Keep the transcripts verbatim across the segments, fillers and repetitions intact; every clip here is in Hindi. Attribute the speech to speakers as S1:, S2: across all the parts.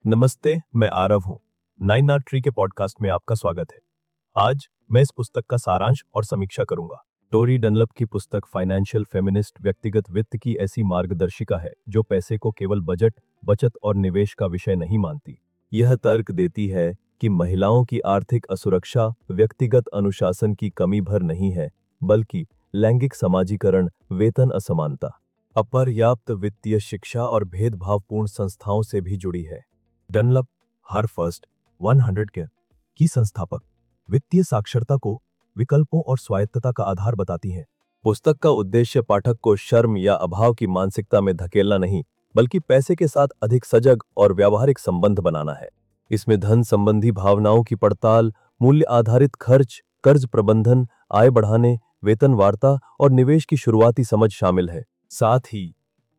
S1: नमस्ते, मैं आरव हूँ। नाइन आर्ट ट्री के पॉडकास्ट में आपका स्वागत है। आज मैं इस पुस्तक का सारांश और समीक्षा करूंगा। टोरी डनलप की पुस्तक फाइनेंशियल फेमिनिस्ट व्यक्तिगत वित्त की ऐसी मार्गदर्शिका है जो पैसे को केवल बजट, बचत और निवेश का विषय नहीं मानती। यह तर्क देती है कि महिलाओं की आर्थिक असुरक्षा व्यक्तिगत अनुशासन की कमी भर नहीं है, बल्कि लैंगिक समाजीकरण, वेतन असमानता, अपर्याप्त वित्तीय शिक्षा और भेदभावपूर्ण संस्थाओं से भी जुड़ी है। डनलप हार्फर्स्ट सौ के की संस्थापक वित्तीय साक्षरता को विकल्पों और स्वायत्तता का आधार बताती हैं। पुस्तक का उद्देश्य पाठक को शर्म या अभाव की मानसिकता में धकेलना नहीं, बल्कि पैसे के साथ अधिक सजग और व्यावहारिक संबंध बनाना है। इसमें धन संबंधी भावनाओं की पड़ताल, मूल्य आधारित खर्च, कर्ज प्रबंधन, आय बढ़ाने, वेतन वार्ता और निवेश की शुरुआती समझ शामिल है। साथ ही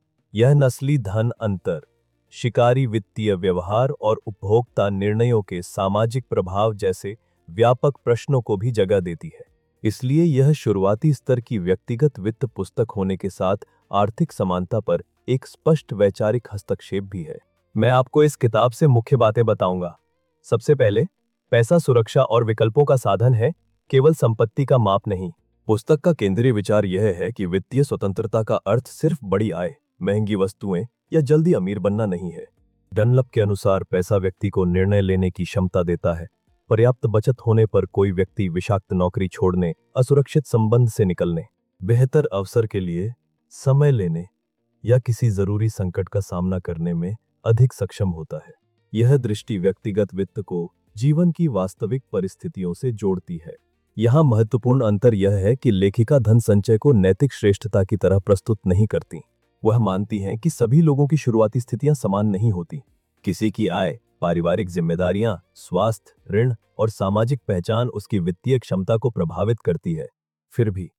S1: यह नस्ली धन अंतर, शिकारी वित्तीय व्यवहार और उपभोक्ता निर्णयों के सामाजिक प्रभाव जैसे व्यापक प्रश्नों को भी जगह देती है। इसलिए यह शुरुआती स्तर की व्यक्तिगत वित्त पुस्तक होने के साथ आर्थिक समानता पर एक स्पष्ट वैचारिक हस्तक्षेप भी है। मैं आपको इस किताब से मुख्य बातें बताऊंगा। सबसे पहले, पैसा सुरक्षा और विकल्पों का साधन है, केवल संपत्ति का माप नहीं। पुस्तक का केंद्रीय विचार यह है कि वित्तीय स्वतंत्रता का अर्थ सिर्फ बड़ी आय, महंगी वस्तुएं या जल्दी अमीर बनना नहीं है। डनलप के अनुसार पैसा व्यक्ति को निर्णय लेने की क्षमता देता है। पर्याप्त बचत होने पर कोई व्यक्ति विषाक्त नौकरी छोड़ने, असुरक्षित संबंध से निकलने, बेहतर अवसर के लिए समय लेने या किसी जरूरी संकट का सामना करने में अधिक सक्षम होता है। यह दृष्टि व्यक्तिगत वित्त को जीवन की वास्तविक परिस्थितियों से जोड़ती है। यहाँ महत्वपूर्ण अंतर यह है कि लेखिका धन संचय को नैतिक श्रेष्ठता की तरह प्रस्तुत नहीं करती। वह मानती हैं कि सभी लोगों की शुरुआती स्थितियां समान नहीं होती। किसी की आय, पारिवारिक जिम्मेदारियां, स्वास्थ्य, ऋण और सामाजिक पहचान उसकी वित्तीय क्षमता को प्रभावित करती है। फिर भी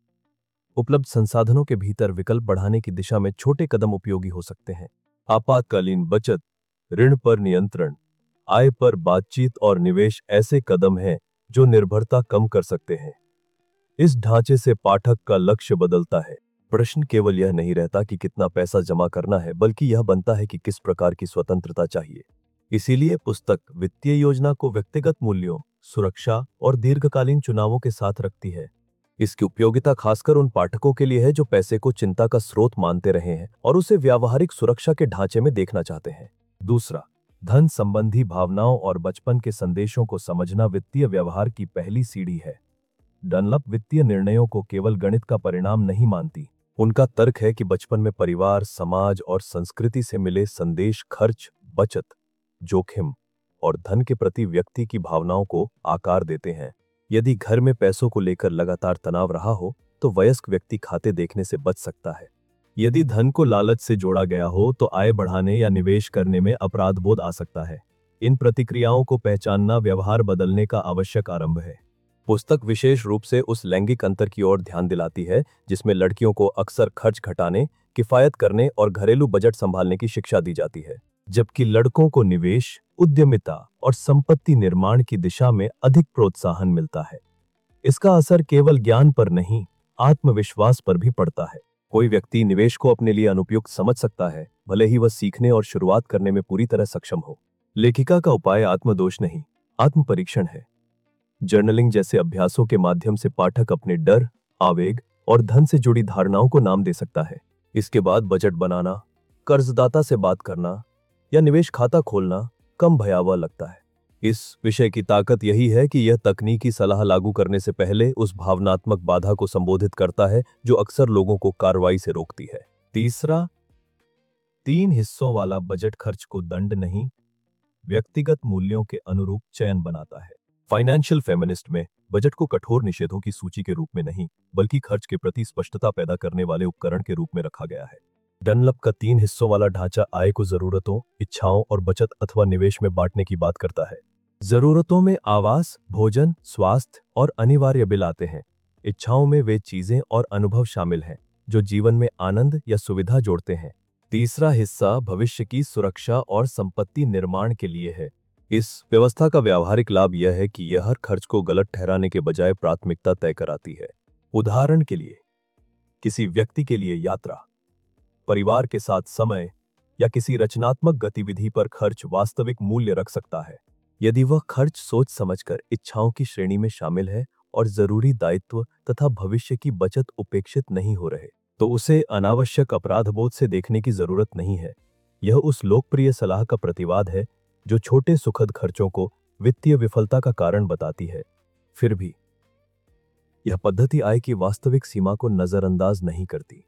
S1: उपलब्ध संसाधनों के भीतर विकल्प बढ़ाने की दिशा में छोटे कदम उपयोगी हो सकते हैं। आपातकालीन बचत, ऋण पर नियंत्रण, आय पर बातचीत और निवेश ऐसे कदम हैं जो निर्भरता कम कर सकते हैं। इस ढांचे से पाठक का लक्ष्य बदलता है। प्रश्न केवल यह नहीं रहता कि कितना पैसा जमा करना है, बल्कि यह बनता है कि किस प्रकार की स्वतंत्रता चाहिए। इसीलिए पुस्तक वित्तीय योजना को व्यक्तिगत मूल्यों, सुरक्षा और दीर्घकालीन चुनावों के साथ रखती है। इसकी उपयोगिता खासकर उन पाठकों के लिए है जो पैसे को चिंता का स्रोत मानते रहे हैं और उसे व्यावहारिक सुरक्षा के ढांचे में देखना चाहते हैं। दूसरा, धन संबंधी भावनाओं और बचपन के संदेशों को समझना वित्तीय व्यवहार की पहली सीढ़ी है। डनलप वित्तीय निर्णयों को केवल गणित का परिणाम नहीं मानती। उनका तर्क है कि बचपन में परिवार, समाज और संस्कृति से मिले संदेश खर्च, बचत, जोखिम और धन के प्रति व्यक्ति की भावनाओं को आकार देते हैं। यदि घर में पैसों को लेकर लगातार तनाव रहा हो, तो वयस्क व्यक्ति खाते देखने से बच सकता है। यदि धन को लालच से जोड़ा गया हो, तो आय बढ़ाने या निवेश करने में अपराध बोध आ सकता है। इन प्रतिक्रियाओं को पहचानना व्यवहार बदलने का आवश्यक आरंभ है। पुस्तक विशेष रूप से उस लैंगिक अंतर की ओर ध्यान दिलाती है जिसमें लड़कियों को अक्सर खर्च घटाने, किफायत करने और घरेलू बजट संभालने की शिक्षा दी जाती है, जबकि लड़कों को निवेश, उद्यमिता और संपत्ति निर्माण की दिशा में अधिक प्रोत्साहन मिलता है। इसका असर केवल ज्ञान पर नहीं, आत्मविश्वास पर भी पड़ता है। कोई व्यक्ति निवेश को अपने लिए अनुपयुक्त समझ सकता है, भले ही वह सीखने और शुरुआत करने में पूरी तरह सक्षम हो। लेखिका का उपाय आत्मदोष नहीं, आत्म परीक्षण है। जर्नलिंग जैसे अभ्यासों के माध्यम से पाठक अपने डर, आवेग और धन से जुड़ी धारणाओं को नाम दे सकता है। इसके बाद बजट बनाना, कर्जदाता से बात करना या निवेश खाता खोलना कम भयावह लगता है। इस विषय की ताकत यही है कि यह तकनीकी सलाह लागू करने से पहले उस भावनात्मक बाधा को संबोधित करता है जो अक्सर लोगों को कार्रवाई से रोकती है। तीसरा, तीन हिस्सों वाला बजट खर्च को दंड नहीं, व्यक्तिगत मूल्यों के अनुरूप चयन बनाता है। फाइनेंशियल फेमिनिस्ट में बजट को कठोर निषेधों की सूची के रूप में नहीं, बल्कि खर्च के प्रति स्पष्टता पैदा करने वाले उपकरण के रूप में रखा गया है। डनलप का तीन हिस्सों वाला ढांचा आय को जरूरतों, इच्छाओं और बचत अथवा निवेश में बांटने की बात करता है। जरूरतों में आवास, भोजन, स्वास्थ्य और अनिवार्य बिल आते हैं। इच्छाओं में वे चीजें और अनुभव शामिल हैं जो जीवन में आनंद या सुविधा जोड़ते हैं। तीसरा हिस्सा भविष्य की सुरक्षा और संपत्ति निर्माण के लिए है। इस व्यवस्था का व्यावहारिक लाभ यह है कि यह हर खर्च को गलत ठहराने के बजाय प्राथमिकता तय कराती है। उदाहरण के लिए, किसी व्यक्ति के लिए यात्रा, परिवार के साथ समय या किसी रचनात्मक गतिविधि पर खर्च वास्तविक मूल्य रख सकता है। यदि वह खर्च सोच समझकर इच्छाओं की श्रेणी में शामिल है और जरूरी दायित्व तथा भविष्य की बचत उपेक्षित नहीं हो रहे, तो उसे अनावश्यक अपराधबोध से देखने की जरूरत नहीं है। यह उस लोकप्रिय सलाह का प्रतिवाद है जो छोटे सुखद खर्चों को वित्तीय विफलता का कारण बताती है। फिर भी यह पद्धति आय की वास्तविक सीमा को नजरअंदाज नहीं करती।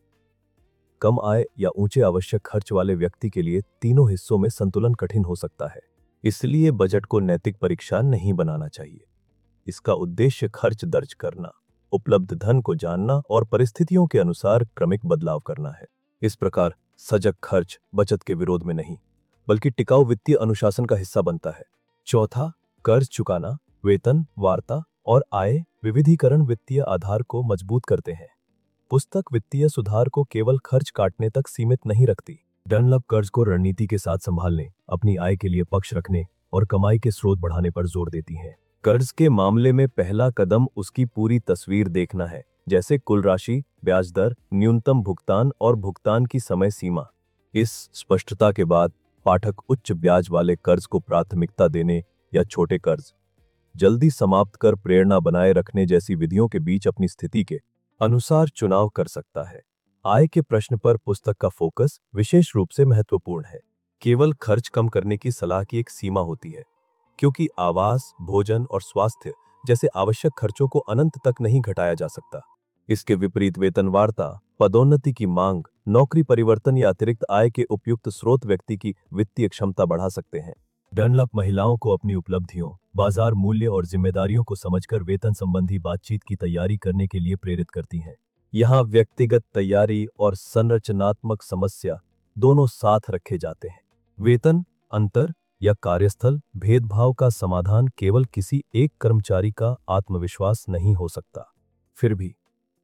S1: कम आय या ऊंचे आवश्यक खर्च वाले व्यक्ति के लिए तीनों हिस्सों में संतुलन कठिन हो सकता है। इसलिए बजट को नैतिक परीक्षा नहीं बनाना चाहिए। इसका उद्देश्य खर्च दर्ज करना, उपलब्ध धन को जानना और परिस्थितियों के अनुसार क्रमिक बदलाव करना है। इस प्रकार सजग खर्च बचत के विरोध में नहीं, बल्कि टिकाऊ वित्तीय अनुशासन का हिस्सा बनता है। चौथा, कर्ज चुकाना, वेतन, वार्ता और आय विविधीकरण वित्तीय आधार को मजबूत करते हैं। पुस्तक वित्तीय सुधार को केवल खर्च काटने तक सीमित नहीं रखती। डनलप कर्ज को रणनीति के साथ संभालने, अपनी आय के लिए पक्ष रखने और कमाई के स्रोत बढ़ाने पर जोर देती हैं। कर्ज के मामले में पहला कदम उसकी पूरी तस्वीर देखना है, जैसे कुल राशि, ब्याज दर, न्यूनतम भुगतान और भुगतान की समय सीमा। इस स्पष्टता के बाद पाठक उच्च ब्याज वाले कर्ज को प्राथमिकता देने या छोटे कर्ज जल्दी समाप्त कर प्रेरणा बनाए रखने जैसी विधियों के बीच अपनी स्थिति के अनुसार चुनाव कर सकता है। आय के प्रश्न पर पुस्तक का फोकस विशेष रूप से महत्वपूर्ण है। केवल खर्च कम करने की सलाह की एक सीमा होती है, क्योंकि आवास, भोजन और स्वास्थ्य जैसे आवश्यक खर्चों को अनंत तक नहीं घटाया जा सकता। इसके विपरीत वेतन वार्ता, पदोन्नति की मांग, नौकरी परिवर्तन या अतिरिक्त आय के उपयुक्त स्रोत व्यक्ति की वित्तीय क्षमता बढ़ा सकते हैं। डनलप महिलाओं को अपनी उपलब्धियों, बाजार मूल्य और जिम्मेदारियों को समझकर वेतन संबंधी बातचीत की तैयारी करने के लिए प्रेरित करती हैं। यहाँ व्यक्तिगत तैयारी और संरचनात्मक समस्या दोनों साथ रखे जाते हैं। वेतन अंतर या कार्यस्थल भेदभाव का समाधान केवल किसी एक कर्मचारी का आत्मविश्वास नहीं हो सकता। फिर भी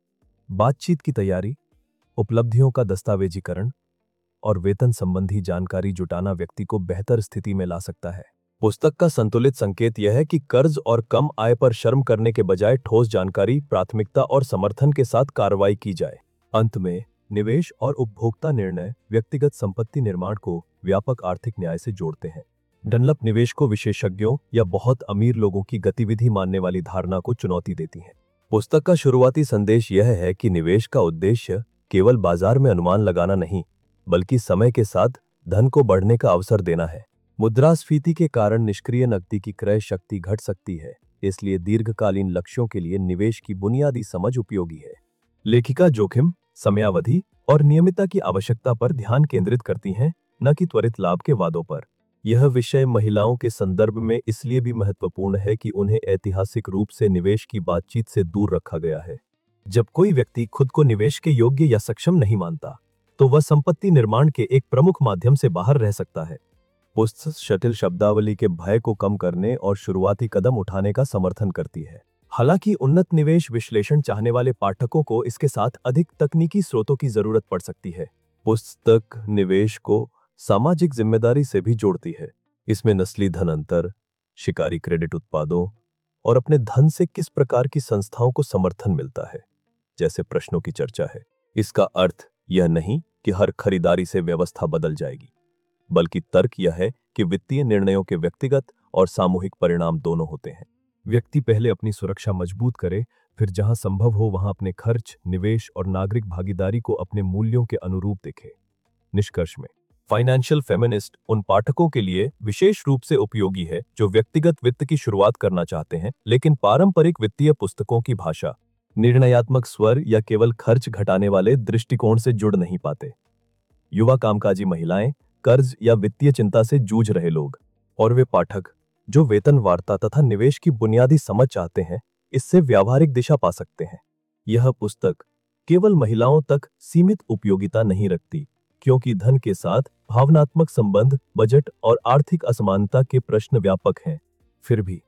S1: बातचीत की तैयारी, उपलब्धियों का दस्तावेजीकरण और वेतन संबंधी जानकारी जुटाना व्यक्ति को बेहतर स्थिति में ला सकता है। पुस्तक का संतुलित संकेत यह है कि कर्ज और कम आय पर शर्म करने के बजाय ठोस जानकारी, प्राथमिकता और समर्थन के साथ कार्रवाई की जाए। अंत में निवेश और उपभोक्ता निर्णय व्यक्तिगत संपत्ति निर्माण को व्यापक आर्थिक न्याय से जोड़ते हैं। डनलप निवेश को विशेषज्ञों या बहुत अमीर लोगों की गतिविधि मानने वाली धारणा को चुनौती देती है। पुस्तक का शुरुआती संदेश यह है कि निवेश का उद्देश्य केवल बाजार में अनुमान लगाना नहीं, बल्कि समय के साथ धन को बढ़ने का अवसर देना है। मुद्रास्फीति के कारण निष्क्रिय नकदी की क्रय शक्ति घट सकती है, इसलिए दीर्घकालीन लक्ष्यों के लिए निवेश की बुनियादी समझ उपयोगी है। लेखिका जोखिम, समयावधि और नियमितता की आवश्यकता पर ध्यान केंद्रित करती हैं, न कि त्वरित लाभ के वादों पर। यह विषय महिलाओं के संदर्भ में इसलिए भी महत्वपूर्ण है कि उन्हें ऐतिहासिक रूप से निवेश की बातचीत से दूर रखा गया है। जब कोई व्यक्ति खुद को निवेश के योग्य या सक्षम नहीं मानता, तो वह संपत्ति निर्माण के एक प्रमुख माध्यम से बाहर रह सकता है। पुस्तक जटिल शब्दावली के भय को कम करने और शुरुआती कदम उठाने का समर्थन करती है। हालांकि उन्नत निवेश विश्लेषण चाहने वाले पाठकों को इसके साथ अधिक तकनीकी स्रोतों की जरूरत पड़ सकती है। पुस्तक निवेश को सामाजिक जिम्मेदारी से भी जोड़ती है। इसमें नस्ली धन अंतर, शिकारी क्रेडिट उत्पादों और अपने धन से किस प्रकार की संस्थाओं को समर्थन मिलता है जैसे प्रश्नों की चर्चा है। इसका अर्थ यह नहीं कि हर खरीदारी से व्यवस्था बदल जाएगी, बल्कि तर्क यह है कि वित्तीय निर्णयों के व्यक्तिगत और सामूहिक परिणाम दोनों होते हैं। व्यक्ति पहले अपनी सुरक्षा मजबूत करे, फिर जहां संभव हो वहां अपने खर्च, निवेश और नागरिक भागीदारी को अपने मूल्यों के अनुरूप देखे। निष्कर्ष में फाइनेंशियल फेमिनिस्ट उन पाठकों के लिए विशेष रूप से उपयोगी है जो व्यक्तिगत वित्त की शुरुआत करना चाहते हैं, लेकिन पारंपरिक वित्तीय पुस्तकों की भाषा, निर्णयात्मक स्वर या केवल खर्च घटाने वाले दृष्टिकोण से जुड़ नहीं पाते। युवा कामकाजी महिलाएं, कर्ज या वित्तीय चिंता से जूझ रहे लोग और वे पाठक जो वेतन वार्ता तथा निवेश की बुनियादी समझ चाहते हैं, इससे व्यावहारिक दिशा पा सकते हैं। यह पुस्तक केवल महिलाओं तक सीमित उपयोगिता नहीं रखती, क्योंकि धन के साथ भावनात्मक संबंध, बजट और आर्थिक असमानता के प्रश्न व्यापक हैं। फिर भी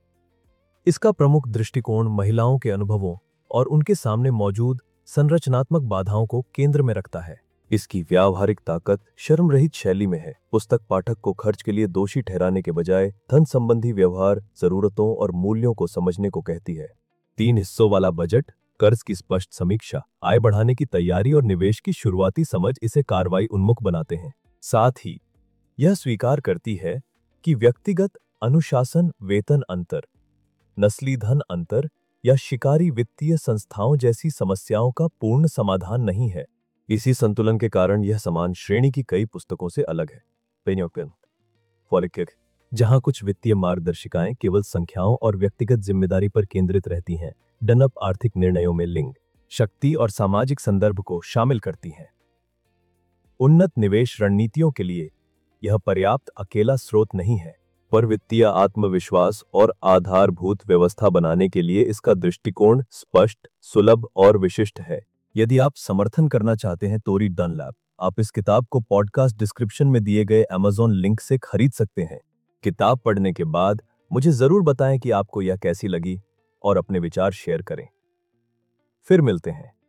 S1: इसका प्रमुख दृष्टिकोण महिलाओं के अनुभवों और उनके सामने मौजूद संरचनात्मक बाधाओं को केंद्र में रखता है। इसकी व्यावहारिक ताकत शर्म रहित शैली में है। पुस्तक पाठक को खर्च के लिए दोषी ठहराने के बजाय धन संबंधी व्यवहार, जरूरतों और मूल्यों को समझने को कहती है। तीन हिस्सों वाला बजट, कर्ज की स्पष्ट समीक्षा, आय बढ़ाने की तैयारी और निवेश की शुरुआती समझ इसे कार्रवाई उन्मुख बनाते हैं। साथ ही यह स्वीकार करती है कि व्यक्तिगत अनुशासन, वेतन अंतर, नस्ली धन अंतर या शिकारी वित्तीय संस्थाओं जैसी समस्याओं का पूर्ण समाधान नहीं है। इसी संतुलन के कारण यह समान श्रेणी की कई पुस्तकों से अलग है। पेन्योकन फॉलिक, जहां कुछ वित्तीय मार्गदर्शिकाएं केवल संख्याओं और व्यक्तिगत जिम्मेदारी पर केंद्रित रहती हैं, डनप आर्थिक निर्णयों में लिंग, शक्ति और सामाजिक संदर्भ को शामिल करती हैं। उन्नत निवेश रणनीतियों के लिए यह पर्याप्त अकेला स्रोत नहीं है, पर वित्तीय आत्मविश्वास और आधारभूत व्यवस्था बनाने के लिए इसका दृष्टिकोण स्पष्ट, सुलभ और विशिष्ट है। यदि आप समर्थन करना चाहते हैं टोरी डनलैप, आप इस किताब को पॉडकास्ट डिस्क्रिप्शन में दिए गए अमेज़न लिंक से खरीद सकते हैं। किताब पढ़ने के बाद मुझे जरूर बताएं कि आपको यह कैसी लगी और अपने विचार शेयर करें। फिर मिलते हैं।